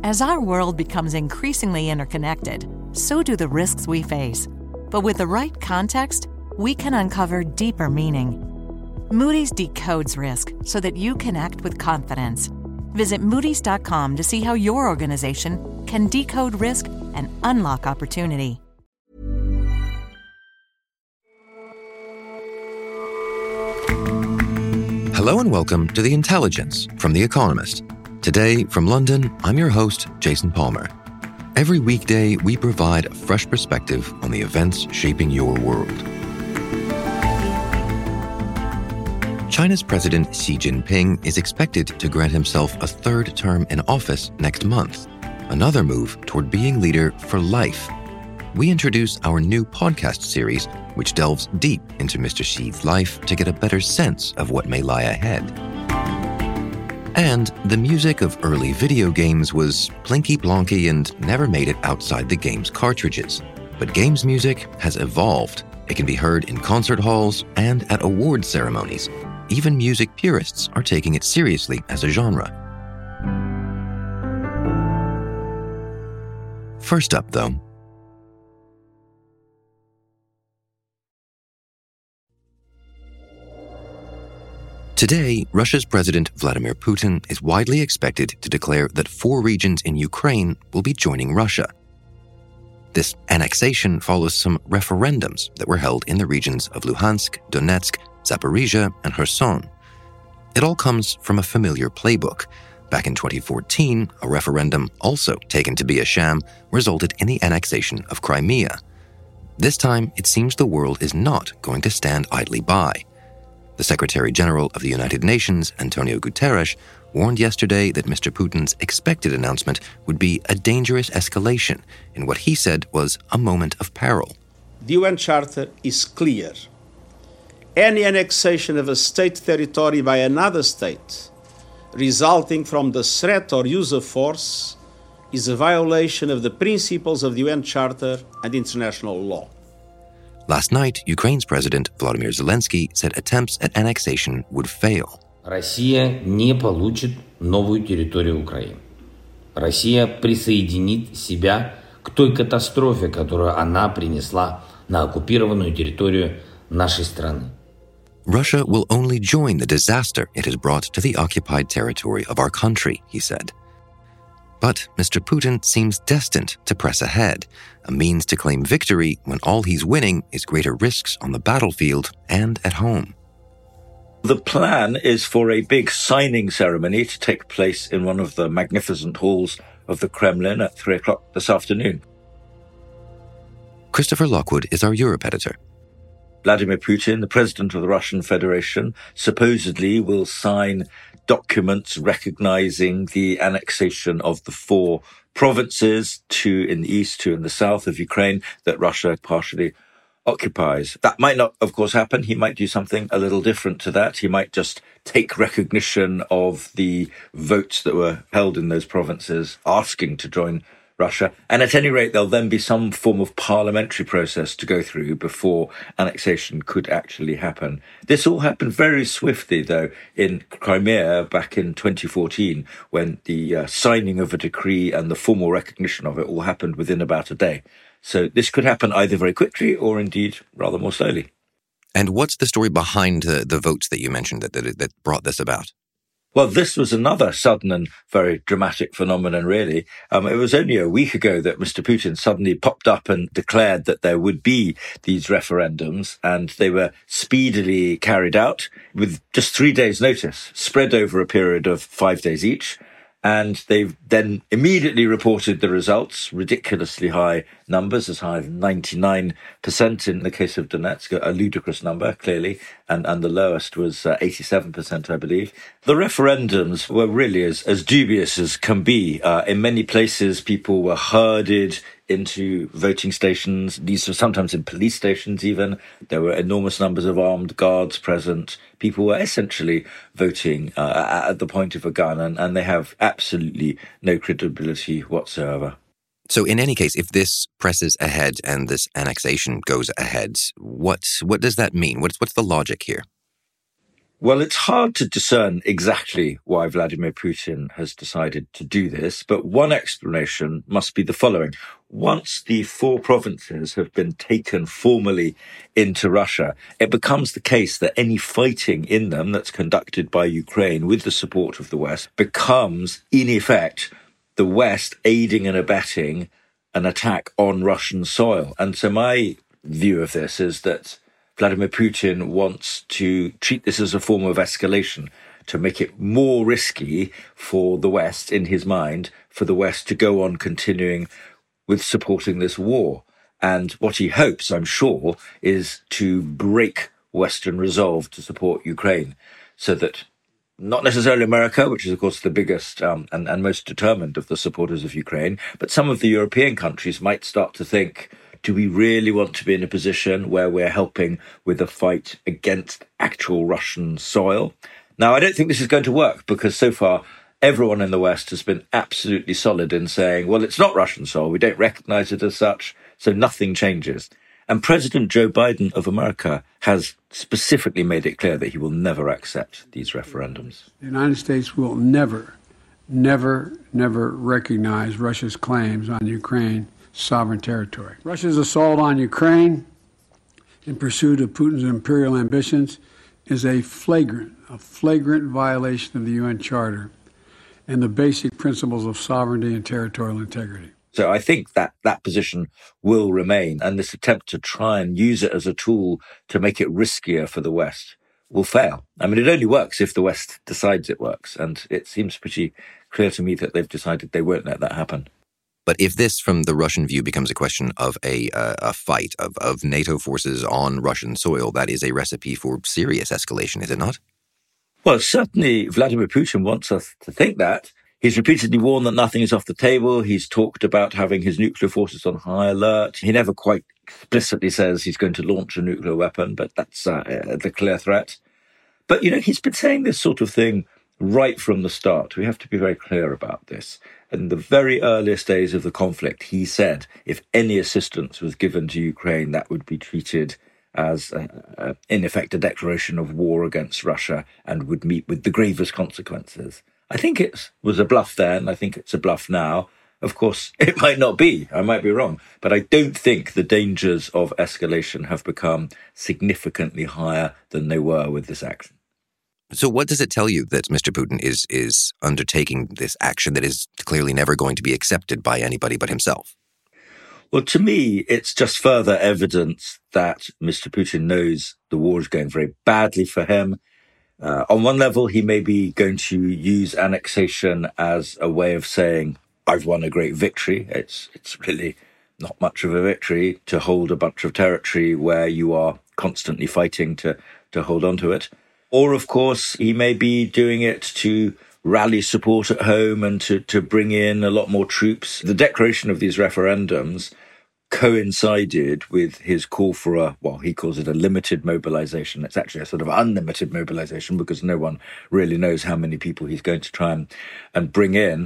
As our world becomes increasingly interconnected, so do the risks we face. But with the right context, we can uncover deeper meaning. Moody's decodes risk so that you can act with confidence. Visit Moody's.com to see how your organization can decode risk and unlock opportunity. Hello and welcome to The Intelligence from The Economist. Today, from London, I'm your host, Jason Palmer. Every weekday, we provide a fresh perspective on the events shaping your world. China's President Xi Jinping is expected to grant himself a third term in office next month, another move toward being leader for life. We introduce our new podcast series, which delves deep into Mr. Xi's life to get a better sense of what may lie ahead. And the music of early video games was plinky-plonky and never made it outside the game's cartridges. But games music has evolved. It can be heard in concert halls and at award ceremonies. Even music purists are taking it seriously as a genre. First up, though, today, Russia's President Vladimir Putin is widely expected to declare that 4 regions in Ukraine will be joining Russia. This annexation follows some referendums that were held in the regions of Luhansk, Donetsk, Zaporizhia, and Kherson. It all comes from a familiar playbook. Back in 2014, a referendum, also taken to be a sham, resulted in the annexation of Crimea. This time, it seems the world is not going to stand idly by. The Secretary-General of the United Nations, Antonio Guterres, warned yesterday that Mr. Putin's expected announcement would be a dangerous escalation in what he said was a moment of peril. The UN Charter is clear. Any annexation of a state territory by another state resulting from the threat or use of force is a violation of the principles of the UN Charter and international law. Last night, Ukraine's President Volodymyr Zelensky said attempts at annexation would fail. Россия не получит новую территорию Украины. Россия присоединит себя к той катастрофе, которую она принесла на оккупированную территорию нашей страны. Russia will only join the disaster it has brought to the occupied territory of our country, he said. But Mr. Putin seems destined to press ahead, a means to claim victory when all he's winning is greater risks on the battlefield and at home. The plan is for a big signing ceremony to take place in one of the magnificent halls of the Kremlin at 3 o'clock this afternoon. Christopher Lockwood is our Europe editor. Vladimir Putin, the president of the Russian Federation, supposedly will sign documents recognizing the annexation of the 4 provinces, 2 in the east, 2 in the south of Ukraine, that Russia partially occupies. That might not, of course, happen. He might do something a little different to that. He might just take recognition of the votes that were held in those provinces asking to join Russia. And at any rate, there'll then be some form of parliamentary process to go through before annexation could actually happen. This all happened very swiftly, though, in Crimea back in 2014, when the signing of a decree and the formal recognition of it all happened within about a day. So this could happen either very quickly or indeed rather more slowly. And what's the story behind the votes that you mentioned that brought this about? Well, this was another sudden and very dramatic phenomenon, really. It was only a week ago that Mr. Putin suddenly popped up and declared that there would be these referendums, and they were speedily carried out with just 3 days' notice, spread over a period of 5 days each. And they've then immediately reported the results, ridiculously high numbers, as high as 99% in the case of Donetsk, a ludicrous number, clearly, and the lowest was 87%, I believe. The referendums were really as dubious as can be. In many places, people were herded into voting stations. These were sometimes in police stations even. There were enormous numbers of armed guards present. People were essentially voting at the point of a gun, and they have absolutely no credibility whatsoever. So in any case, if this presses ahead and this annexation goes ahead, what does that mean? What's the logic here? Well, it's hard to discern exactly why Vladimir Putin has decided to do this, but one explanation must be the following. Once the 4 provinces have been taken formally into Russia, it becomes the case that any fighting in them that's conducted by Ukraine with the support of the West becomes, in effect, the West aiding and abetting an attack on Russian soil. And so my view of this is that Vladimir Putin wants to treat this as a form of escalation, to make it more risky for the West, in his mind, for the West to go on continuing with supporting this war. And what he hopes, I'm sure, is to break Western resolve to support Ukraine, so that not necessarily America, which is, of course, the biggest and most determined of the supporters of Ukraine, but some of the European countries might start to think, do we really want to be in a position where we're helping with a fight against actual Russian soil? Now, I don't think this is going to work, because so far everyone in the West has been absolutely solid in saying, well, it's not Russian soil. We don't recognize it as such, so nothing changes. And President Joe Biden of America has specifically made it clear that he will never accept these referendums. The United States will never recognize Russia's claims on Ukraine sovereign territory. Russia's assault on Ukraine in pursuit of Putin's imperial ambitions is a flagrant violation of the UN Charter and the basic principles of sovereignty and territorial integrity. So I think that position will remain, and this attempt to try and use it as a tool to make it riskier for the West will fail. I mean, it only works if the West decides it works, and it seems pretty clear to me that they've decided they won't let that happen. But if this, from the Russian view, becomes a question of a fight of NATO forces on Russian soil, that is a recipe for serious escalation, is it not? Well, certainly Vladimir Putin wants us to think that. He's repeatedly warned that nothing is off the table. He's talked about having his nuclear forces on high alert. He never quite explicitly says he's going to launch a nuclear weapon, but that's the clear threat. But, he's been saying this sort of thing right from the start. We have to be very clear about this. In the very earliest days of the conflict, he said if any assistance was given to Ukraine, that would be treated as, in effect, a declaration of war against Russia and would meet with the gravest consequences. I think it was a bluff then. I think it's a bluff now. Of course, it might not be. I might be wrong. But I don't think the dangers of escalation have become significantly higher than they were with this action. So what does it tell you that Mr. Putin is undertaking this action that is clearly never going to be accepted by anybody but himself? Well, to me, it's just further evidence that Mr. Putin knows the war is going very badly for him. On one level, he may be going to use annexation as a way of saying, I've won a great victory. It's really not much of a victory to hold a bunch of territory where you are constantly fighting to hold on to it. Or, of course, he may be doing it to rally support at home and to bring in a lot more troops. The declaration of these referendums coincided with his call for he calls it a limited mobilization. It's actually a sort of unlimited mobilization because no one really knows how many people he's going to try and bring in.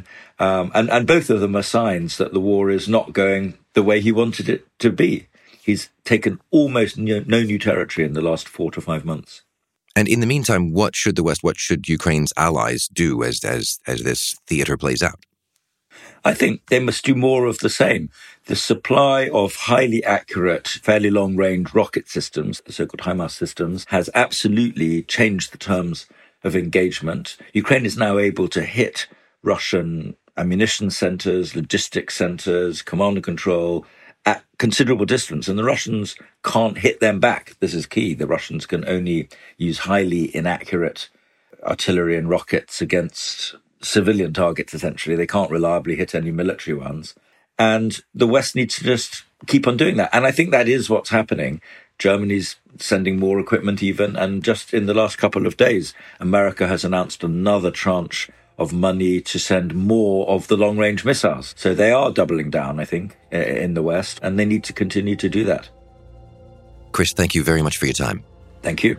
And both of them are signs that the war is not going the way he wanted it to be. He's taken almost no new territory in the last 4 to 5 months. And in the meantime, what should the West, what should Ukraine's allies do as this theater plays out? I think they must do more of the same. The supply of highly accurate, fairly long-range rocket systems, the so-called HIMARS systems, has absolutely changed the terms of engagement. Ukraine is now able to hit Russian ammunition centers, logistics centers, command and control at considerable distance, and the Russians can't hit them back. This is key. The Russians can only use highly inaccurate artillery and rockets against civilian targets, essentially. They can't reliably hit any military ones. And the West needs to just keep on doing that. And I think that is what's happening. Germany's sending more equipment even. And just in the last couple of days, America has announced another tranche of money to send more of the long-range missiles. So they are doubling down, I think, in the West, and they need to continue to do that. Chris, thank you very much for your time. Thank you.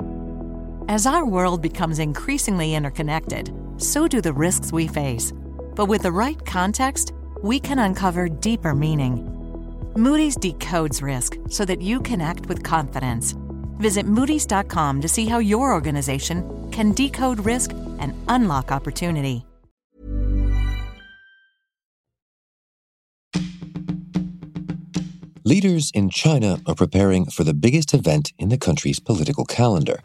As our world becomes increasingly interconnected, so do the risks we face. But with the right context, we can uncover deeper meaning. Moody's decodes risk so that you can act with confidence. Visit Moody's.com to see how your organization can decode risk and unlock opportunity. Leaders in China are preparing for the biggest event in the country's political calendar.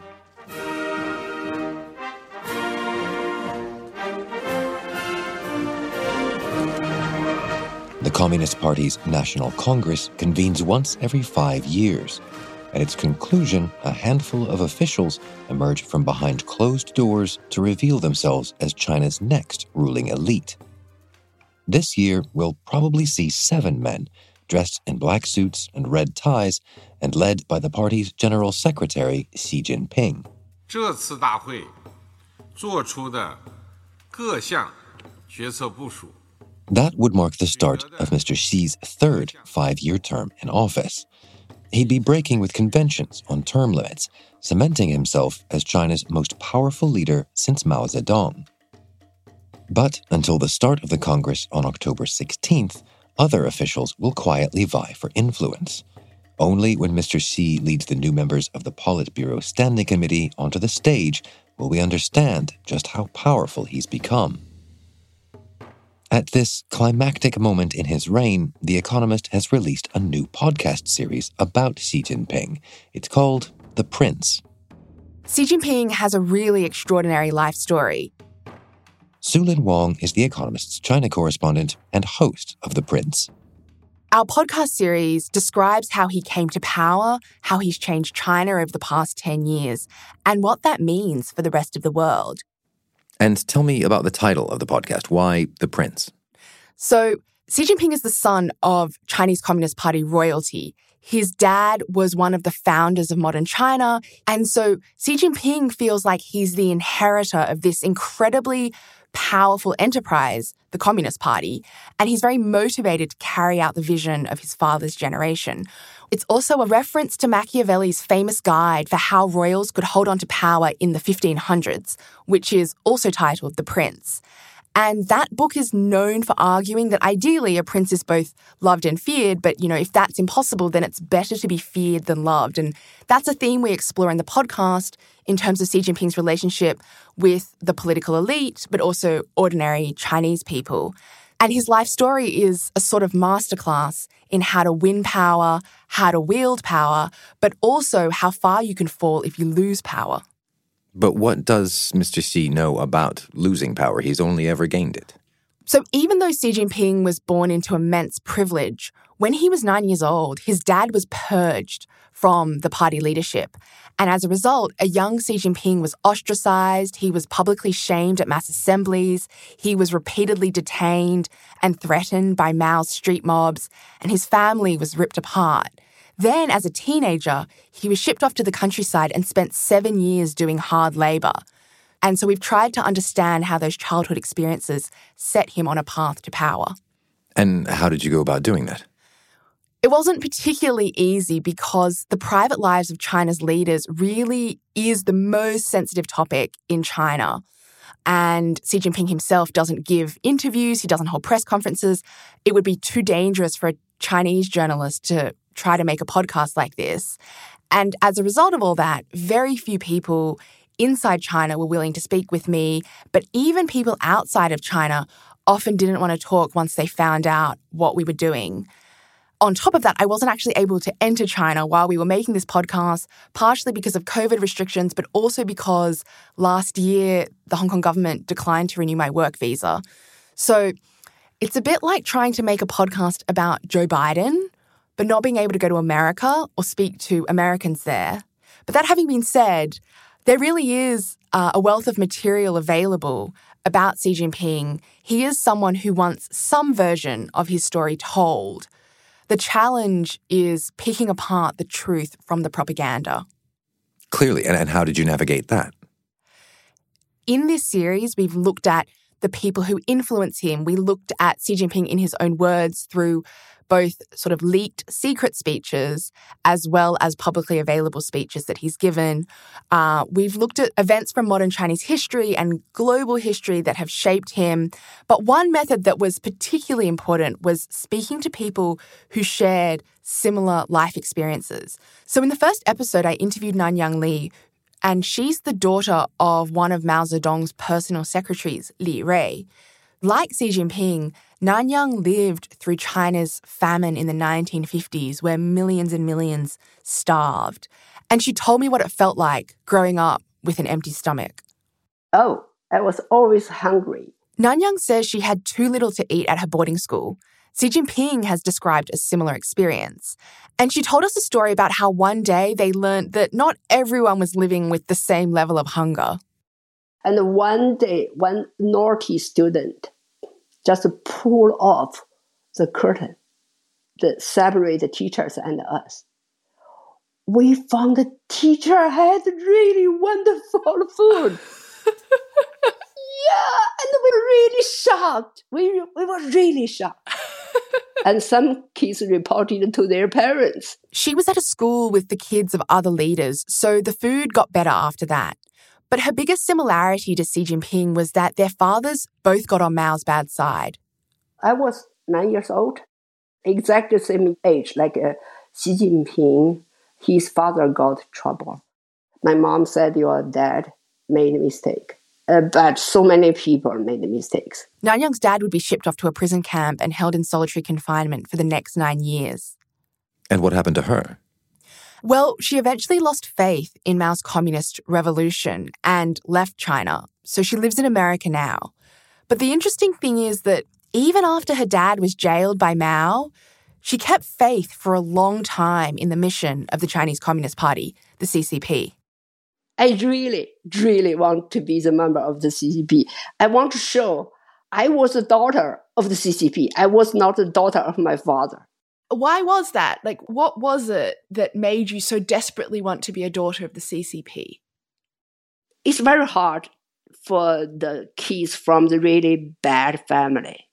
The Communist Party's National Congress convenes once every 5 years. At its conclusion, a handful of officials emerge from behind closed doors to reveal themselves as China's next ruling elite. This year, we'll probably see 7 men, dressed in black suits and red ties, and led by the party's General Secretary Xi Jinping. 这次大会做出的各项决策部署 That would mark the start of Mr. Xi's third 5-year term in office. He'd be breaking with conventions on term limits, cementing himself as China's most powerful leader since Mao Zedong. But until the start of the Congress on October 16th, other officials will quietly vie for influence. Only when Mr. Xi leads the new members of the Politburo Standing Committee onto the stage will we understand just how powerful he's become. At this climactic moment in his reign, The Economist has released a new podcast series about Xi Jinping. It's called The Prince. Xi Jinping has a really extraordinary life story. Sulin Wong is The Economist's China correspondent and host of The Prince. Our podcast series describes how he came to power, how he's changed China over the past 10 years, and what that means for the rest of the world. And tell me about the title of the podcast. Why The Prince? So, Xi Jinping is the son of Chinese Communist Party royalty. His dad was one of the founders of modern China, and so Xi Jinping feels like he's the inheritor of this incredibly powerful enterprise, the Communist Party, and he's very motivated to carry out the vision of his father's generation. It's also a reference to Machiavelli's famous guide for how royals could hold on to power in the 1500s, which is also titled The Prince. And that book is known for arguing that ideally a prince is both loved and feared, but, if that's impossible, then it's better to be feared than loved. And that's a theme we explore in the podcast in terms of Xi Jinping's relationship with the political elite, but also ordinary Chinese people. And his life story is a sort of masterclass in how to win power, how to wield power, but also how far you can fall if you lose power. But what does Mr. Xi know about losing power? He's only ever gained it. So even though Xi Jinping was born into immense privilege, when he was 9 years old, his dad was purged from the party leadership. And as a result, a young Xi Jinping was ostracized, he was publicly shamed at mass assemblies, he was repeatedly detained and threatened by Mao's street mobs, and his family was ripped apart. Then, as a teenager, he was shipped off to the countryside and spent 7 years doing hard labor. And so we've tried to understand how those childhood experiences set him on a path to power. And how did you go about doing that? It wasn't particularly easy because the private lives of China's leaders really is the most sensitive topic in China. And Xi Jinping himself doesn't give interviews, he doesn't hold press conferences. It would be too dangerous for a Chinese journalist to try to make a podcast like this. And as a result of all that, very few people inside China were willing to speak with me, but even people outside of China often didn't want to talk once they found out what we were doing. On top of that, I wasn't actually able to enter China while we were making this podcast, partially because of COVID restrictions, but also because last year the Hong Kong government declined to renew my work visa. So it's a bit like trying to make a podcast about Joe Biden, but not being able to go to America or speak to Americans there. But that having been said, there really is a wealth of material available about Xi Jinping. He is someone who wants some version of his story told. The challenge is picking apart the truth from the propaganda. Clearly, and how did you navigate that? In this series, we've looked at the people who influence him. We looked at Xi Jinping in his own words through both sort of leaked secret speeches as well as publicly available speeches that he's given. We've looked at events from modern Chinese history and global history that have shaped him. But one method that was particularly important was speaking to people who shared similar life experiences. So in the first episode, I interviewed Nanyang Li, and she's the daughter of one of Mao Zedong's personal secretaries, Li Rui. Like Xi Jinping, Nanyang lived through China's famine in the 1950s, where millions and millions starved. And she told me what it felt like growing up with an empty stomach. Oh, I was always hungry. Nanyang says she had too little to eat at her boarding school. Xi Jinping has described a similar experience. And she told us a story about how one day they learned that not everyone was living with the same level of hunger. And one day, one naughty student just pulled off the curtain that separated the teachers and us. We found the teacher had really wonderful food. Yeah, and we were really shocked. We were really shocked. And some kids reported to their parents. She was at a school with the kids of other leaders, so the food got better after that. But her biggest similarity to Xi Jinping was that their fathers both got on Mao's bad side. I was 9 years old, exactly the same age like Xi Jinping. His father got trouble. My mom said, your dad made a mistake. But so many people made mistakes. Nanyang's dad would be shipped off to a prison camp and held in solitary confinement for the next 9 years. And what happened to her? Well, she eventually lost faith in Mao's communist revolution and left China, so she lives in America now. But the interesting thing is that even after her dad was jailed by Mao, she kept faith for a long time in the mission of the Chinese Communist Party, the CCP. I really, really want to be the member of the CCP. I want to show I was the daughter of the CCP. I was not the daughter of my father. Why was that? Like, what was it that made you so desperately want to be a daughter of the CCP? It's very hard for the kids from the really bad family.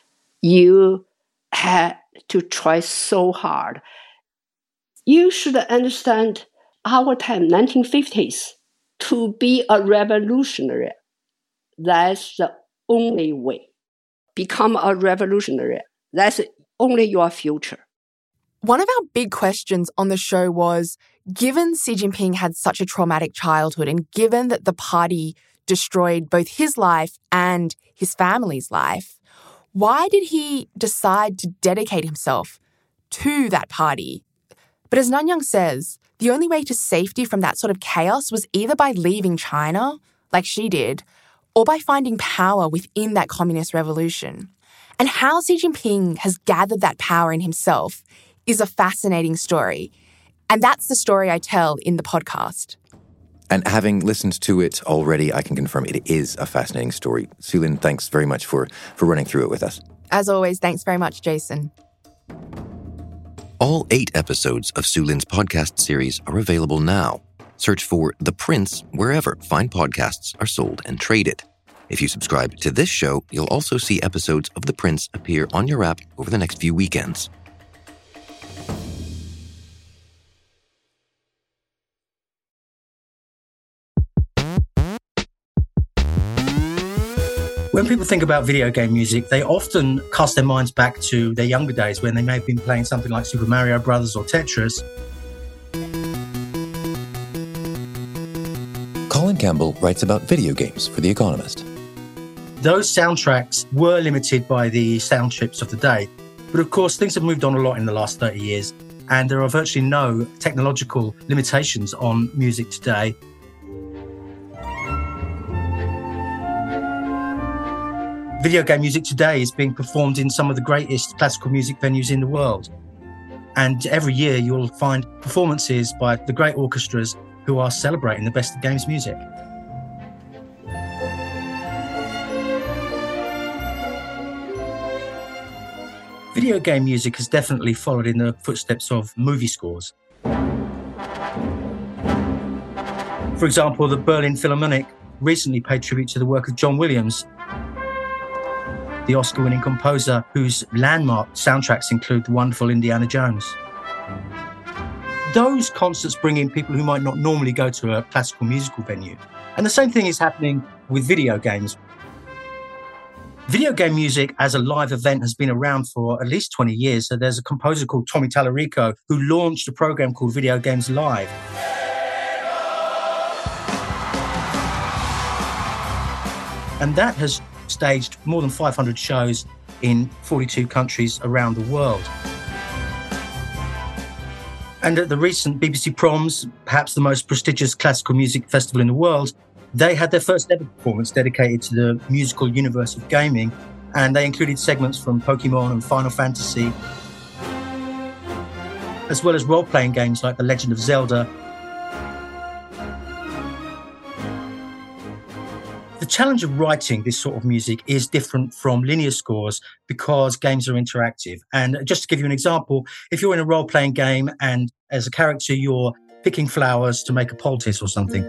You had to try so hard. You should understand our time, 1950s, to be a revolutionary. That's the only way. Become a revolutionary. That's only your future. One of our big questions on the show was, given Xi Jinping had such a traumatic childhood and given that the party destroyed both his life and his family's life, why did he decide to dedicate himself to that party? But as Nanyang says, the only way to safety from that sort of chaos was either by leaving China, like she did, or by finding power within that communist revolution. And how Xi Jinping has gathered that power in himself is a fascinating story. And that's the story I tell in the podcast. And having listened to it already, I can confirm it is a fascinating story. Su-Lin, thanks very much for running through it with us. As always, thanks very much, Jason. All 8 episodes of Su-Lin's podcast series are available now. Search for The Prince wherever fine podcasts are sold and traded. If you subscribe to this show, you'll also see episodes of The Prince appear on your app over the next few weekends. When people think about video game music, they often cast their minds back to their younger days when they may have been playing something like Super Mario Brothers or Tetris. Colin Campbell writes about video games for The Economist. Those soundtracks were limited by the sound chips of the day. But of course, things have moved on a lot in the last 30 years, and there are virtually no technological limitations on music today. Video game music today is being performed in some of the greatest classical music venues in the world. And every year you'll find performances by the great orchestras who are celebrating the best of games music. Video game music has definitely followed in the footsteps of movie scores. For example, the Berlin Philharmonic recently paid tribute to the work of John Williams. the Oscar-winning composer whose landmark soundtracks include the wonderful Indiana Jones. Those concerts bring in people who might not normally go to a classical musical venue. And the same thing is happening with video games. Video game music as a live event has been around for at least 20 years. So there's a composer called Tommy Tallarico who launched a program called Video Games Live. And that has staged more than 500 shows in 42 countries around the world. And at the recent BBC Proms, perhaps the most prestigious classical music festival in the world, they had their first ever performance dedicated to the musical universe of gaming, and they included segments from Pokemon and Final Fantasy, as well as role-playing games like The Legend of Zelda. The challenge of writing this sort of music is different from linear scores because games are interactive. And just to give you an example, if you're in a role-playing game and as a character you're picking flowers to make a poultice or something,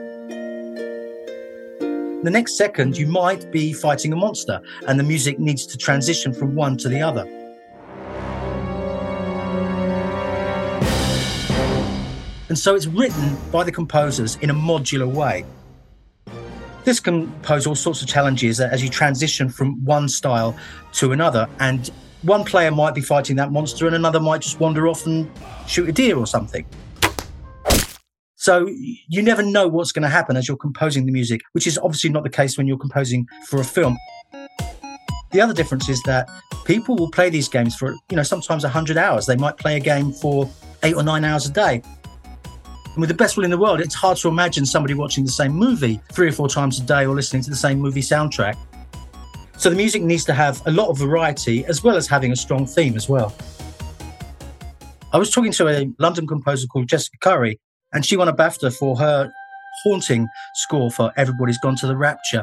the next second you might be fighting a monster and the music needs to transition from one to the other. And so it's written by the composers in a modular way. This can pose all sorts of challenges as you transition from one style to another. And one player might be fighting that monster and another might just wander off and shoot a deer or something. So you never know what's going to happen as you're composing the music, which is obviously not the case when you're composing for a film. The other difference is that people will play these games for, sometimes 100 hours. They might play a game for 8 or 9 hours a day. And with the best will in the world, it's hard to imagine somebody watching the same movie 3 or 4 times a day or listening to the same movie soundtrack. So the music needs to have a lot of variety as well as having a strong theme as well. I was talking to a London composer called Jessica Curry, and she won a BAFTA for her haunting score for Everybody's Gone to the Rapture,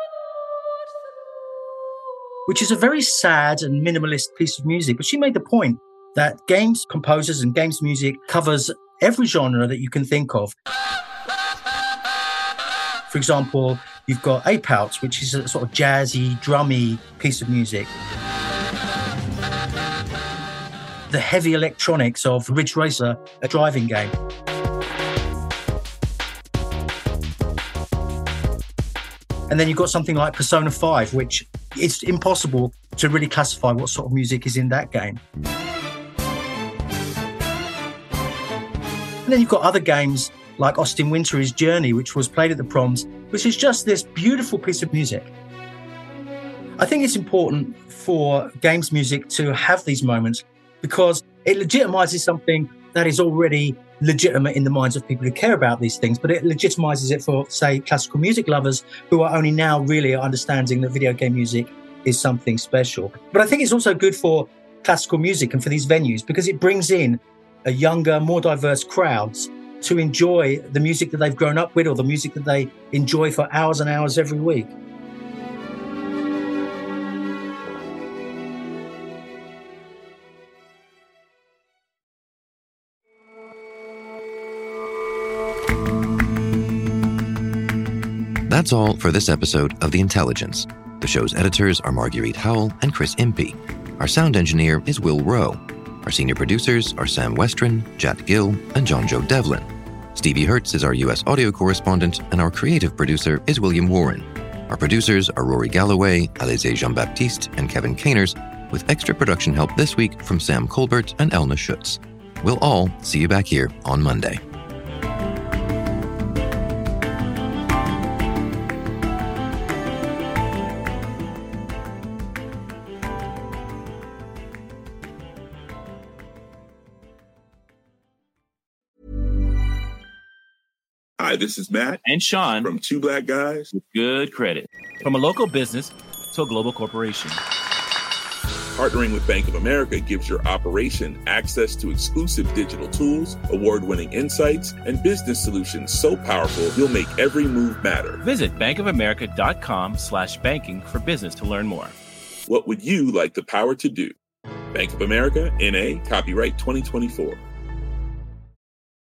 which is a very sad and minimalist piece of music. But she made the point that games composers and games music covers every genre that you can think of. For example, you've got Ape Out, which is a sort of jazzy, drummy piece of music. The heavy electronics of Ridge Racer, a driving game. And then you've got something like Persona 5, which it's impossible to really classify what sort of music is in that game. And then you've got other games like Austin Wintory's Journey, which was played at the Proms, which is just this beautiful piece of music. I think it's important for games music to have these moments because it legitimizes something that is already legitimate in the minds of people who care about these things, but it legitimizes it for, say, classical music lovers who are only now really understanding that video game music is something special. But I think it's also good for classical music and for these venues because it brings in a younger, more diverse crowds to enjoy the music that they've grown up with or the music that they enjoy for hours and hours every week. That's all for this episode of The Intelligence. The show's editors are Marguerite Howell and Chris Impey. Our sound engineer is Will Rowe. Our senior producers are Sam Westron, Jat Gill, and John Joe Devlin. Stevie Hertz is our U.S. audio correspondent, and our creative producer is William Warren. Our producers are Rory Galloway, Alizé Jean-Baptiste, and Kevin Caners, with extra production help this week from Sam Colbert and Elna Schutz. We'll all see you back here on Monday. Hi, this is Matt and Sean from Two Black Guys with Good Credit. From a local business to a global corporation. Partnering with Bank of America gives your operation access to exclusive digital tools, award-winning insights, and business solutions so powerful you'll make every move matter. Visit bankofamerica.com/banking for business to learn more. What would you like the power to do? Bank of America, N.A., copyright 2024.